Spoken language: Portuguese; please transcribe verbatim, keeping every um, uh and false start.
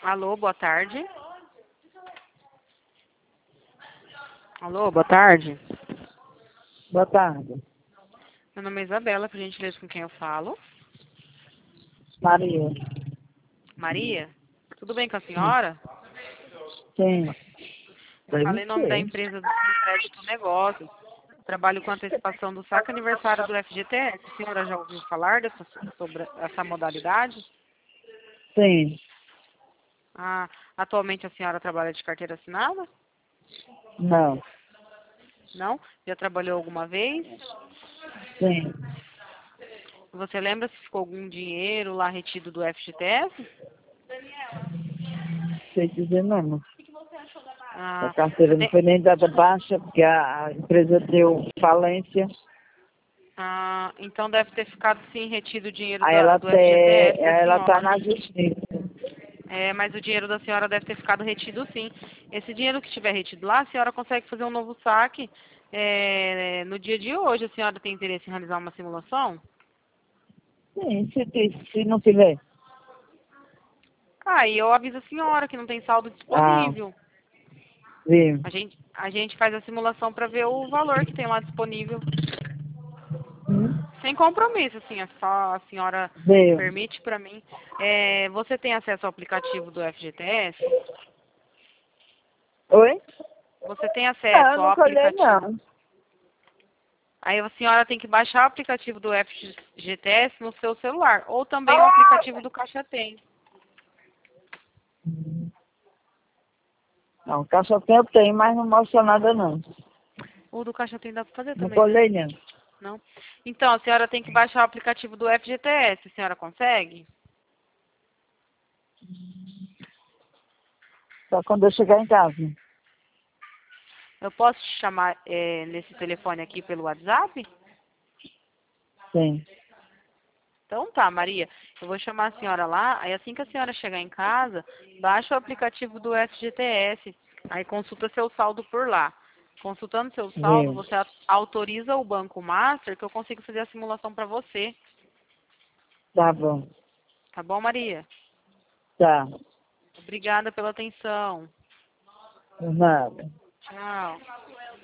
Alô, boa tarde. Alô, boa tarde. Boa tarde. Meu nome é Isabela, por gentileza, com quem eu falo? Maria. Maria? Tudo bem com a senhora? Sim. Eu Deve falei em nome da ser. empresa do Crédito Negócios. Trabalho com antecipação do saque aniversário do F G T S. A senhora já ouviu falar dessa, sobre essa modalidade? Sim. Ah, atualmente a senhora trabalha de carteira assinada? Não. Não? Já trabalhou alguma vez? Sim. Você lembra se ficou algum dinheiro lá retido do F G T S? Sei dizer não. A Ah, você carteira não tem... foi nem dada baixa, porque a, a empresa deu falência. ah, então deve ter ficado sim retido o dinheiro Aí da, ela do F G T S tem, da ela está senhora. na justiça. É, mas o dinheiro da senhora deve ter ficado retido sim. Esse dinheiro que estiver retido lá, a senhora consegue fazer um novo saque é, no dia de hoje. A senhora tem interesse em realizar uma simulação? Sim, se, te- se não tiver. Ah, e eu aviso a senhora que não tem saldo Ah, disponível. viu. A gente, a gente faz a simulação para ver o valor que tem lá disponível. Hum? Sem compromisso, assim, é só a senhora Viu. permite para mim. É, você tem acesso ao aplicativo do F G T S? Oi? Você tem Não, eu acesso ao nunca olhei aplicativo? não. Aí a senhora tem que baixar o aplicativo do F G T S no seu celular, ou também o aplicativo do Caixa Tem. Não, caixa eu tenho, mas não mostra nada não. O do Caixa Tem dá para fazer Nunca também, né? olhei não. Não? Então, a senhora tem que baixar o aplicativo do F G T S. A senhora consegue? Só quando eu chegar em casa. Eu posso te chamar é, nesse telefone aqui pelo WhatsApp? Sim. Então tá, Maria. Eu vou chamar a senhora lá. Aí assim que a senhora chegar em casa, baixa o aplicativo do F G T S. Aí consulta seu saldo por lá. Consultando seu saldo, Viu. você a- autoriza o Banco Master que eu consigo fazer a simulação para você. Tá bom. Tá bom, Maria? Tá. Obrigada pela atenção. Por nada. Tchau.